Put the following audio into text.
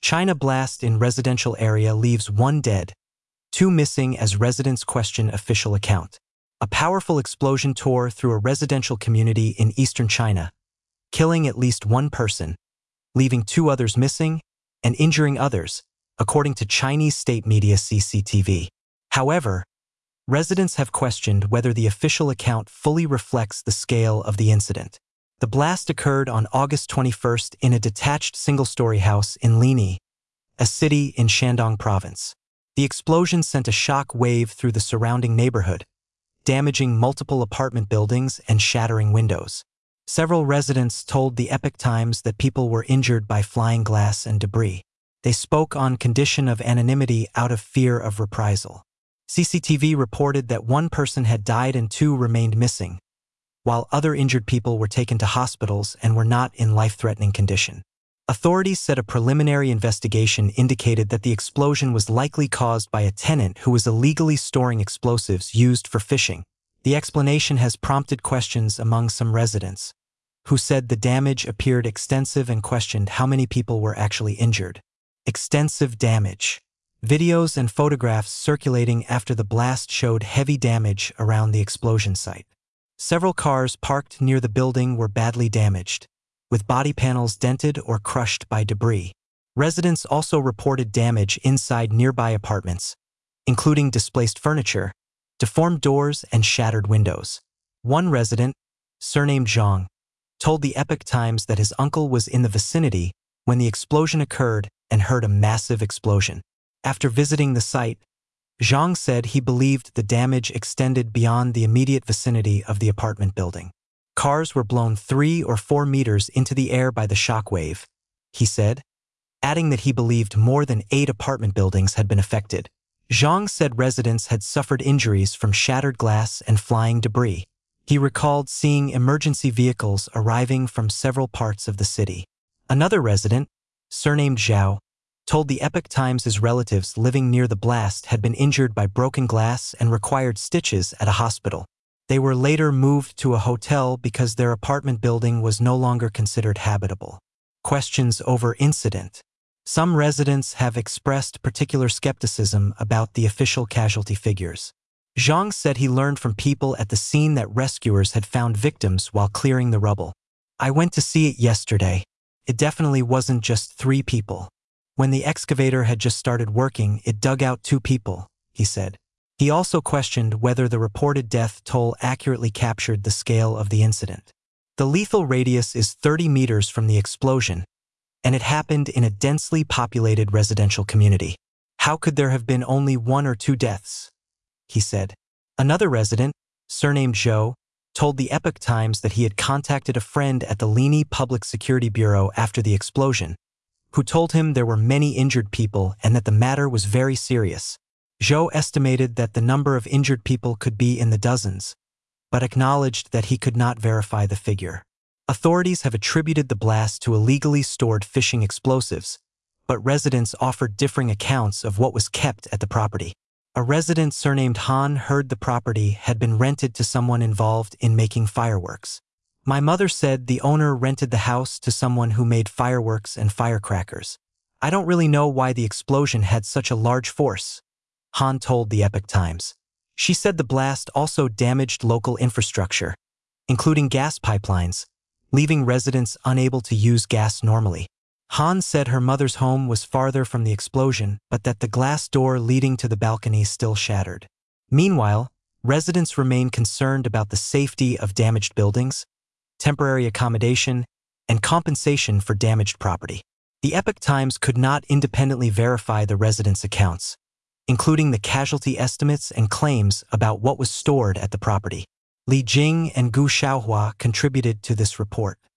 China blast in residential area leaves 1 dead, 2 missing as residents question official account. A powerful explosion tore through a residential community in eastern China, killing at least 1 person, leaving 2 others missing and injuring others, according to Chinese state media CCTV. However, residents have questioned whether the official account fully reflects the scale of the incident. The blast occurred on August 21st in a detached single-story house in Linyi, a city in Shandong province. The explosion sent a shock wave through the surrounding neighborhood, damaging multiple apartment buildings and shattering windows. Several residents told the Epoch Times that people were injured by flying glass and debris. They spoke on condition of anonymity out of fear of reprisal. CCTV reported that 1 person had died and 2 remained missing, while other injured people were taken to hospitals and were not in life-threatening condition. Authorities said a preliminary investigation indicated that the explosion was likely caused by a tenant who was illegally storing explosives used for fishing. The explanation has prompted questions among some residents, who said the damage appeared extensive and questioned how many people were actually injured. Extensive damage. Videos and photographs circulating after the blast showed heavy damage around the explosion site. Several cars parked near the building were badly damaged, with body panels dented or crushed by debris. Residents also reported damage inside nearby apartments, including displaced furniture, deformed doors, and shattered windows. One resident, surnamed Zhang, told the Epoch Times that his uncle was in the vicinity when the explosion occurred and heard a massive explosion. After visiting the site, Zhang said he believed the damage extended beyond the immediate vicinity of the apartment building. Cars were blown 3 or 4 meters into the air by the shockwave, he said, adding that he believed more than 8 apartment buildings had been affected. Zhang said residents had suffered injuries from shattered glass and flying debris. He recalled seeing emergency vehicles arriving from several parts of the city. Another resident, surnamed Zhao, told the Epoch Times his relatives living near the blast had been injured by broken glass and required stitches at a hospital. They were later moved to a hotel because their apartment building was no longer considered habitable. Questions over incident. Some residents have expressed particular skepticism about the official casualty figures. Zhang said he learned from people at the scene that rescuers had found victims while clearing the rubble. I went to see it yesterday. It definitely wasn't just 3 people. When the excavator had just started working, it dug out 2 people, he said. He also questioned whether the reported death toll accurately captured the scale of the incident. The lethal radius is 30 meters from the explosion, and it happened in a densely populated residential community. How could there have been only 1 or 2 deaths? He said. Another resident, surnamed Zhou, told the Epoch Times that he had contacted a friend at the Linyi Public Security Bureau after the explosion, who told him there were many injured people and that the matter was very serious. Zhou estimated that the number of injured people could be in the dozens, but acknowledged that he could not verify the figure. Authorities have attributed the blast to illegally stored fishing explosives, but residents offered differing accounts of what was kept at the property. A resident surnamed Han heard the property had been rented to someone involved in making fireworks. My mother said the owner rented the house to someone who made fireworks and firecrackers. I don't really know why the explosion had such a large force, Han told the Epoch Times. She said the blast also damaged local infrastructure, including gas pipelines, leaving residents unable to use gas normally. Han said her mother's home was farther from the explosion, but that the glass door leading to the balcony still shattered. Meanwhile, residents remain concerned about the safety of damaged buildings, temporary accommodation, and compensation for damaged property. The Epoch Times could not independently verify the residents' accounts, including the casualty estimates and claims about what was stored at the property. Li Jing and Gu Xiaohua contributed to this report.